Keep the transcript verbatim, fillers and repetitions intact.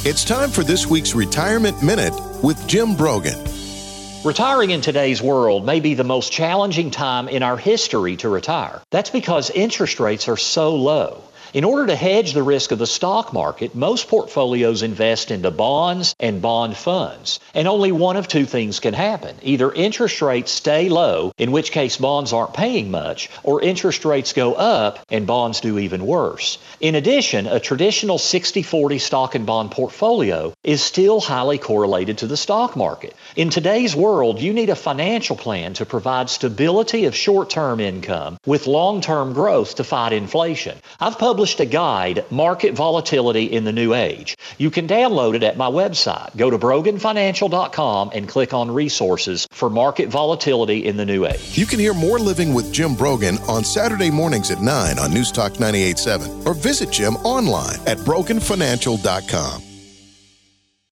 It's time for this week's Retirement Minute with Jim Brogan. Retiring in today's world may be the most challenging time in our history to retire. That's because interest rates are so low. In order to hedge the risk of the stock market, most portfolios invest into bonds and bond funds. And only one of two things can happen. Either interest rates stay low, in which case bonds aren't paying much, or interest rates go up and bonds do even worse. In addition, a traditional sixty forty stock and bond portfolio is still highly correlated to the stock market. In today's world, you need a financial plan to provide stability of short-term income with long-term growth to fight inflation. I've published a guide, Market Volatility in the New Age. You can download it at my website. Go to brogan financial dot com and click on Resources for Market Volatility in the New Age. You can hear more Living with Jim Brogan on Saturday mornings at nine on News Talk ninety-eight point seven or visit Jim online at brogan financial dot com.